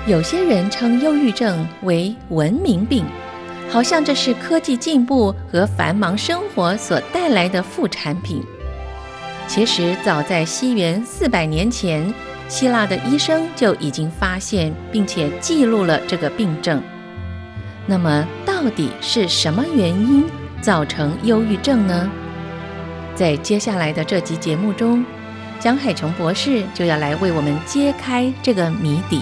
有些人称忧郁症为文明病，好像这是科技进步和繁忙生活所带来的副产品。其实早在西元400年前，希腊的医生就已经发现并且记录了这个病症。那么到底是什么原因造成忧郁症呢？在接下来的这集节目中，江海琼博士就要来为我们揭开这个谜底。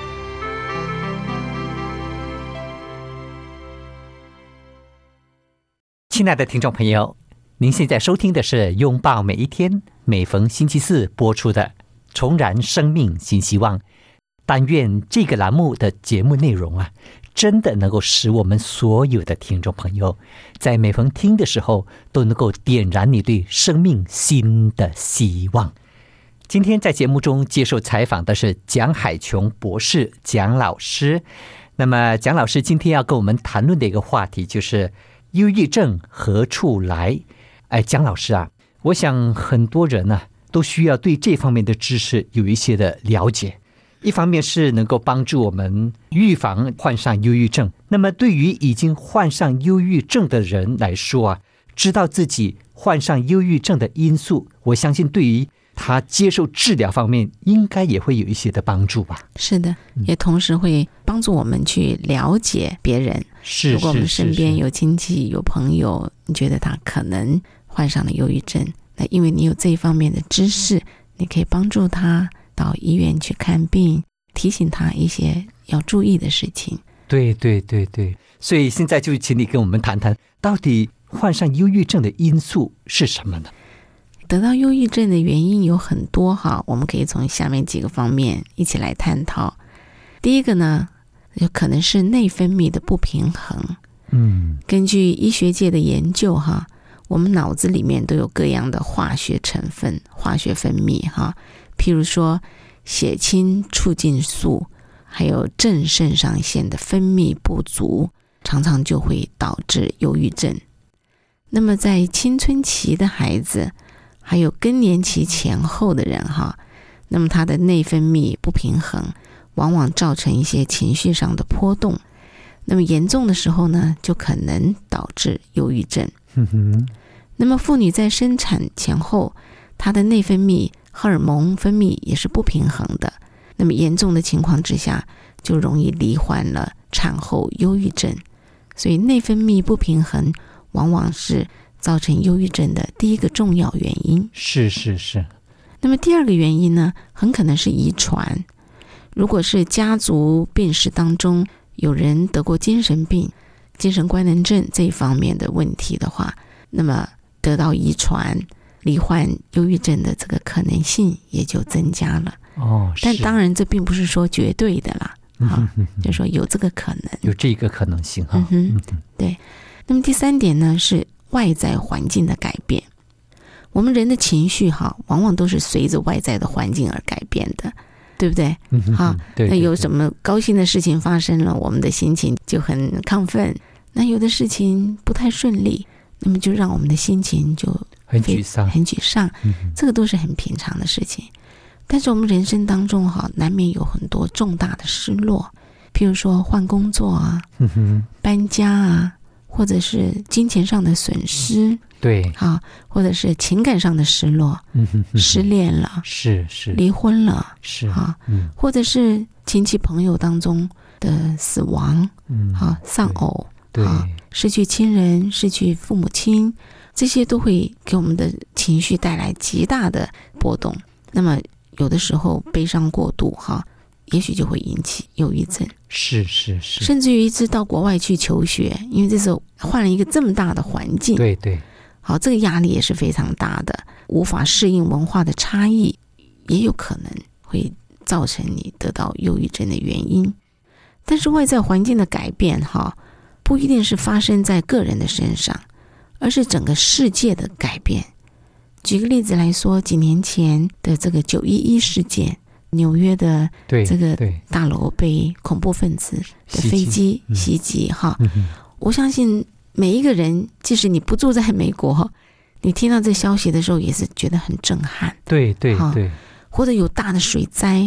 亲爱的听众朋友，您现在收听的是拥抱每一天，每逢星期四播出的重燃生命新希望。但愿这个栏目的节目内容真的能够使我们所有的听众朋友在每逢听的时候都能够点燃你对生命新的希望。今天在节目中接受采访的是蒋海琼博士蒋老师。那么蒋老师今天要跟我们谈论的一个话题就是忧郁症何处来？蒋老师我想很多人都需要对这方面的知识有一些的了解。一方面是能够帮助我们预防患上忧郁症，那么对于已经患上忧郁症的人来说知道自己患上忧郁症的因素，我相信对于他接受治疗方面应该也会有一些的帮助吧。 是的，也同时会帮助我们去了解别人。 是， 如果我们身边有亲戚有朋友，你觉得他可能患上了忧郁症，那因为你有这一方面的知识，你可以帮助他到医院去看病，提醒他一些要注意的事情。 对，所以现在就请你跟我们谈谈，到底患上忧郁症的因素是什么呢？ 得到忧郁症的原因有很多我们可以从下面几个方面一起来探讨。第一个呢，有可能是内分泌的不平衡。根据医学界的研究我们脑子里面都有各样的化学成分、化学分泌譬如说血清促进素，还有正肾上腺的分泌不足，常常就会导致忧郁症。那么在青春期的孩子还有更年期前后的人那么他的内分泌不平衡，往往造成一些情绪上的波动，那么严重的时候呢，就可能导致忧郁症。那么妇女在生产前后，她的内分泌荷尔蒙分泌也是不平衡的，那么严重的情况之下就容易罹患了产后忧郁症。所以内分泌不平衡往往是造成忧郁症的第一个重要原因。 是。 那么第二个原因呢，很可能是遗传。如果是家族病史当中有人得过精神病、精神官能症这一方面的问题的话，那么得到遗传罹患忧郁症的这个可能性也就增加了。但当然这并不是说绝对的啦，就是说有这个可能， 有这个可能性对。那么第三点呢，是外在环境的改变。我们人的情绪往往都是随着外在的环境而改变的，对不对？那有什么高兴的事情发生了，我们的心情就很亢奋，那有的事情不太顺利，那么就让我们的心情就很沮丧， 这个都是很平常的事情。但是我们人生当中难免有很多重大的失落，譬如说换工作搬家或者是金钱上的损失， 对或者是情感上的失落，失恋了， 是离婚了， 是或者是亲戚朋友当中的死亡，丧偶，失去亲人，失去父母亲，这些都会给我们的情绪带来极大的波动。那么有的时候悲伤过度也许就会引起忧郁症。 是甚至于一直到国外去求学，因为这时候换了一个这么大的环境， 对这个压力也是非常大的，无法适应文化的差异，也有可能会造成你得到忧郁症的原因。但是外在环境的改变不一定是发生在个人的身上，而是整个世界的改变。举个例子来说，几年前的这个911事件，纽约的这个大楼被恐怖分子的飞机袭击我相信每一个人，即使你不住在美国，你听到这消息的时候也是觉得很震撼。 对， 或者有大的水灾，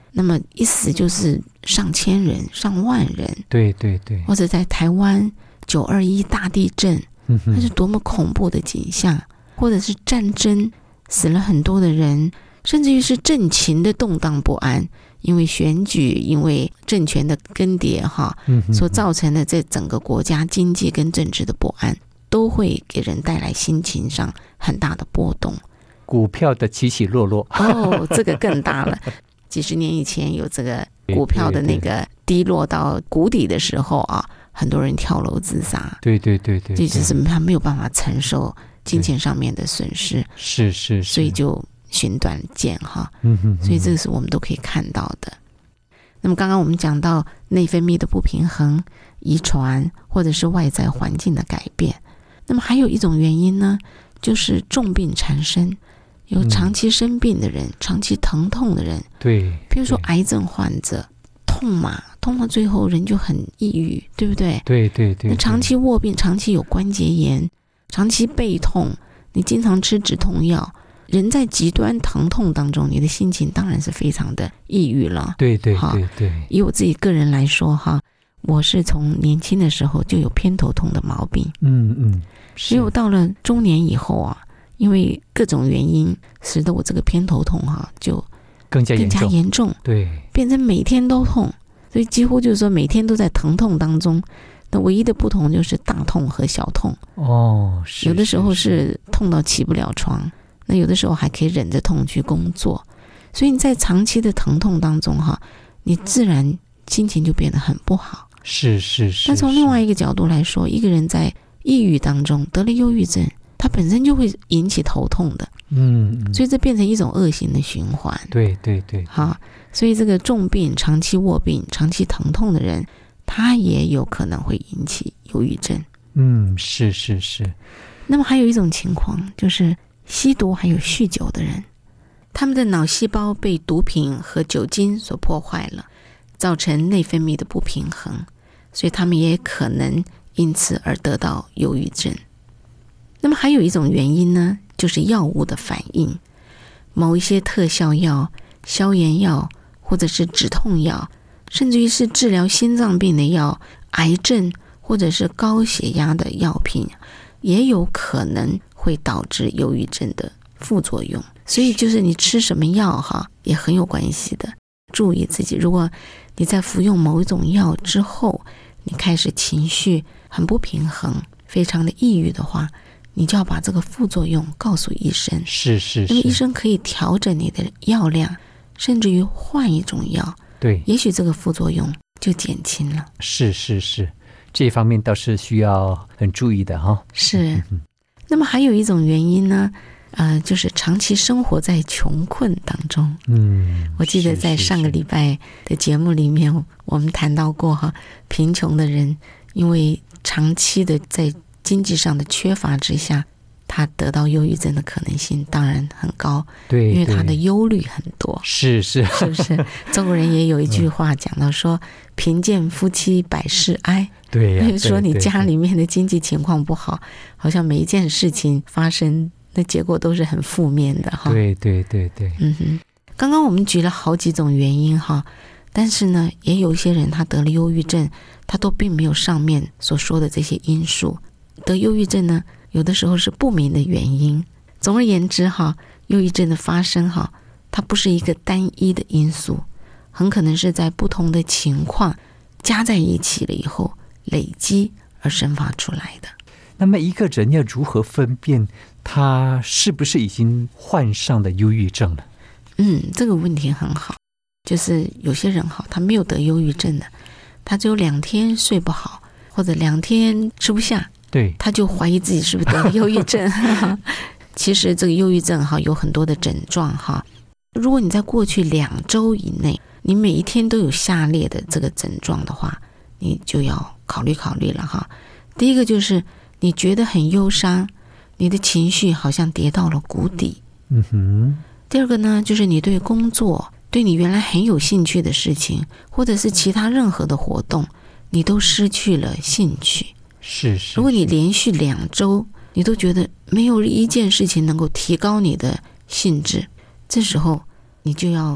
那么一死就是上千人、上万人。 对对对， 或者在台湾921大地震，那是多么恐怖的景象，或者是战争死了很多的人，甚至于是政情的动荡不安，因为选举，因为政权的更迭所造成的这整个国家经济跟政治的不安，都会给人带来心情上很大的波动。 股票的起起落落， 这个更大了。几十年以前有这个股票的那个低落到谷底的时候很多人跳楼自杀。 对对对对， 就是他没有办法承受金钱上面的损失， 是， 所以就寻短见所以这个是我们都可以看到的。那么刚刚我们讲到内分泌的不平衡、遗传或者是外在环境的改变，那么还有一种原因呢，就是重病缠身。有长期生病的人，长期疼痛的人， 对， 比如说癌症患者，痛到最后人就很抑郁，对不对？ 对对对， 那长期卧病，长期有关节炎，长期背痛，你经常吃止痛药，人在极端疼痛当中，你的心情当然是非常的抑郁了。 对对对对， 以我自己个人来说我是从年轻的时候就有偏头痛的毛病，所以我到了中年以后因为各种原因使得我这个偏头痛就更加严重，对， 变成每天都痛，所以几乎就是说每天都在疼痛当中。那唯一的不同就是大痛和小痛有的时候是痛到起不了床，那有的时候还可以忍着痛去工作。所以你在长期的疼痛当中你自然心情就变得很不好。是。那从另外一个角度来说，一个人在抑郁当中得了忧郁症，它本身就会引起头痛的，所以这变成一种恶性的循环。对对对，所以这个重病、长期卧病、长期疼痛的人，他也有可能会引起忧郁症。是。那么还有一种情况，就是吸毒还有酗酒的人，他们的脑细胞被毒品和酒精所破坏了，造成内分泌的不平衡，所以他们也可能因此而得到忧郁症。那么还有一种原因呢，就是药物的反应，某一些特效药、消炎药或者是止痛药，甚至于是治疗心脏病的药、癌症或者是高血压的药品，也有可能会导致忧郁症的副作用。所以就是你吃什么药也很有关系的。注意自己，如果你在服用某一种药之后，你开始情绪很不平衡，非常的抑郁的话，你就要把这个副作用告诉医生。是。那么医生可以调整你的药量，甚至于换一种药，对，也许这个副作用就减轻了。是，这方面倒是需要很注意的是。那么还有一种原因呢，就是长期生活在穷困当中。我记得在上个礼拜的节目里面，我们谈到过贫穷的人因为长期的在经济上的缺乏之下，他得到忧郁症的可能性当然很高。对，因为他的忧虑很多。是不是？中国人也有一句话讲到说，贫贱夫妻百事哀。对呀，就是说你家里面的经济情况不好，好像每一件事情发生，那结果都是很负面的对。刚刚我们举了好几种原因但是呢，也有一些人他得了忧郁症，他都并没有上面所说的这些因素。得忧郁症呢，有的时候是不明的原因。总而言之忧郁症的发生它不是一个单一的因素，很可能是在不同的情况加在一起了以后累积而生发出来的。那么一个人要如何分辨他是不是已经患上了忧郁症了？这个问题很好。就是有些人他没有得忧郁症的，他只有2天睡不好，或者2天吃不下，对，他就怀疑自己是不是得了忧郁症。其实这个忧郁症有很多的症状如果你在过去2周以内，你每一天都有下列的这个症状的话，你就要考虑了第一个就是你觉得很忧伤，你的情绪好像跌到了谷底。第二个呢，就是你对工作，对你原来很有兴趣的事情，或者是其他任何的活动，你都失去了兴趣。是。如果你连续2周你都觉得没有一件事情能够提高你的兴致，这时候你就要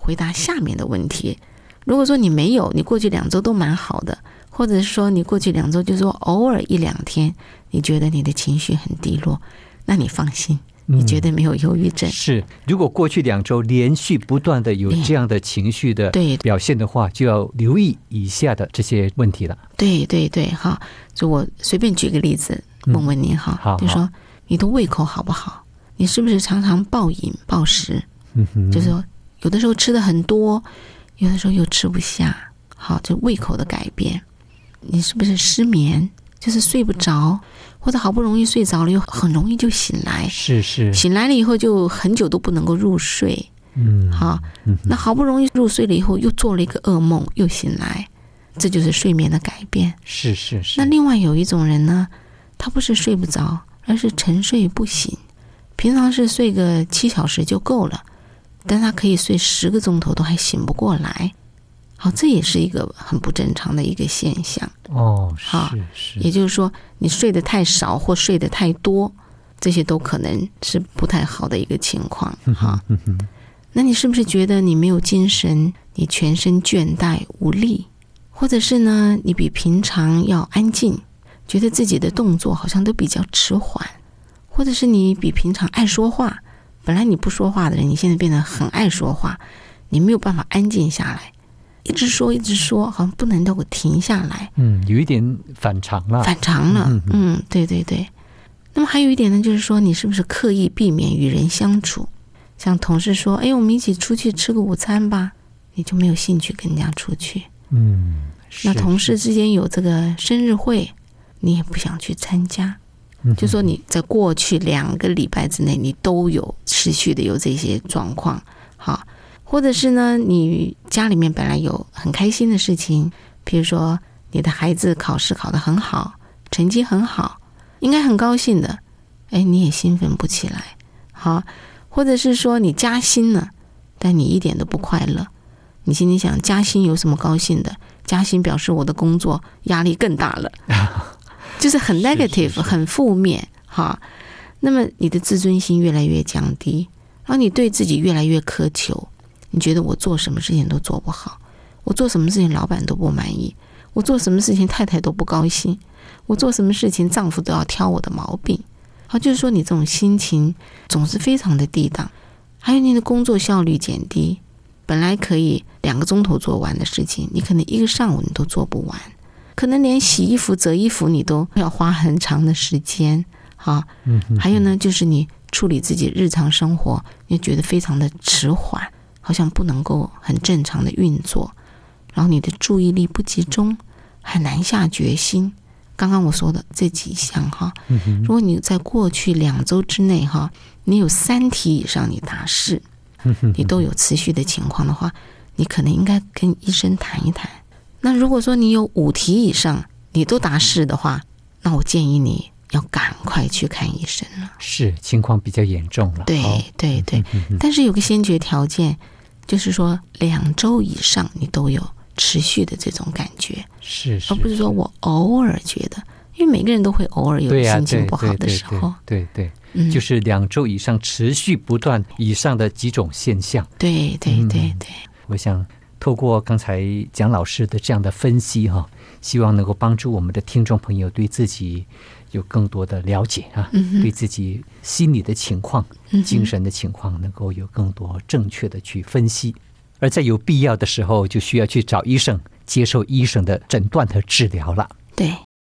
回答下面的问题。如果说你没有，你过去2周都蛮好的，或者是说你过去2周就是说偶尔1-2天你觉得你的情绪很低落，那你放心，你觉得没有忧郁症。 是，如果过去2周连续不断的有这样的情绪的表现的话，就要留意以下的这些问题了。 对对对，好，就我随便举个例子问问您哈，就说你的胃口好不好？你是不是常常暴饮暴食？就是说有的时候吃的很多，有的时候又吃不下，好，就胃口的改变。你是不是失眠？就是睡不着，或者好不容易睡着了，又很容易就醒来。 是， 醒来了以后就很久都不能够入睡。好，那好不容易入睡了以后，又做了一个噩梦，又醒来，这就是睡眠的改变。 是。 那另外有一种人呢，他不是睡不着，而是沉睡不醒。平常是睡个7小时就够了，但他可以睡10个钟头都还醒不过来。好，这也是一个很不正常的一个现象。是，也就是说你睡得太少或睡得太多，这些都可能是不太好的一个情况。那你是不是觉得你没有精神，你全身倦怠无力，或者是呢你比平常要安静，觉得自己的动作好像都比较迟缓，或者是你比平常爱说话，本来你不说话的人，你现在变得很爱说话，你没有办法安静下来，一直说，好像不能够停下来。 有一点反常了。 对。那么还有一点呢，就是说你是不是刻意避免与人相处？像同事说，我们一起出去吃个午餐吧，你就没有兴趣跟人家出去。那同事之间有这个生日会，你也不想去参加。就说你在过去2个礼拜之内，你都有持续的有这些状况。好，或者是呢，你家里面本来有很开心的事情，比如说你的孩子考试考得很好，成绩很好，应该很高兴的，你也兴奋不起来。好，或者是说你加薪了，但你一点都不快乐。你心里想，加薪有什么高兴的？加薪表示我的工作压力更大了。就是很 negative， 很负面。好，那么你的自尊心越来越降低，然后你对自己越来越苛求，你觉得我做什么事情都做不好，我做什么事情老板都不满意，我做什么事情太太都不高兴，我做什么事情丈夫都要挑我的毛病。好，就是说你这种心情总是非常的低档。还有你的工作效率减低，本来可以2个钟头做完的事情，你可能1个上午你都做不完，可能连洗衣服折衣服你都要花很长的时间。好，还有呢，就是你处理自己日常生活，你觉得非常的迟缓，好像不能够很正常的运作，然后你的注意力不集中，很难下决心。刚刚我说的这几项哈，如果你在过去2周之内哈，你有3题以上你答是，你都有持续的情况的话，你可能应该跟医生谈一谈。那如果说你有5题以上你都答是的话，那我建议你要赶快去看医生了。 是，情况比较严重了。 对，但是有个先决条件，就是说2周以上你都有持续的这种感觉， 是， 而不是说我偶尔觉得，因为每个人都会偶尔有心情不好的时候。 对，就是2周以上持续不断以上的几种现象。 对， 我想透过刚才蒋老师的这样的分析希望能够帮助我们的听众朋友对自己有更多的了解对自己心理的情况、精神的情况能够有更多正确的去分析，而在有必要的时候就需要去找医生，接受医生的诊断和治疗了。 对。